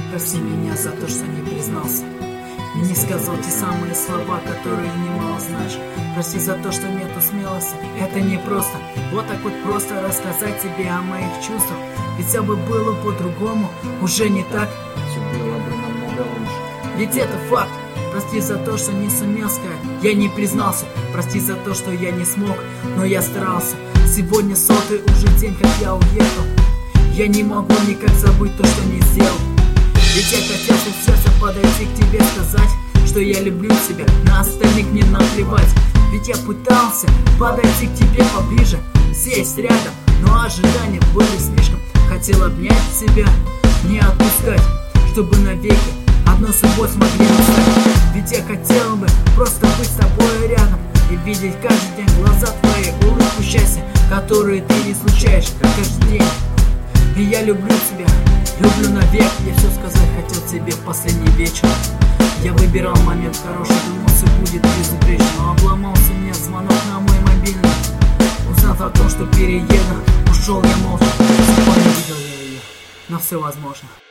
Прости меня за то, что не признался, не сказал те самые слова, которые немало значат. Прости за то, что нету смелости, это не просто. Вот так вот просто рассказать тебе о моих чувствах. Ведь все бы было по-другому, уже не так. Все было бы намного лучше. Ведь это факт. Прости за то, что не сумел сказать, я не признался. Прости за то, что я не смог, но я старался. Сегодня 100-й уже день, как я уехал. Я не могу никак забыть то, что не сделал. Ведь я хотел в сердце подойти к тебе, сказать, что я люблю тебя, на остальных мне наплевать. Ведь я пытался подойти к тебе поближе, сесть рядом, но ожидания были слишком. Хотел обнять тебя, не отпускать, чтобы навеки одной собой смогли мы стать. Ведь я хотел бы просто быть с тобой рядом и видеть каждый день глаза твои, улыбку счастья, которые ты не случаешь каждый день. И я люблю тебя, люблю навек. Я все сказать хотел тебе в последний вечер. Я выбирал момент хороший, думал, все будет безупречно, но обломался мне звонок на мой мобильный. Узнав о том, что перееду, ушел я молча. Сегодня видел я ее, но все возможно.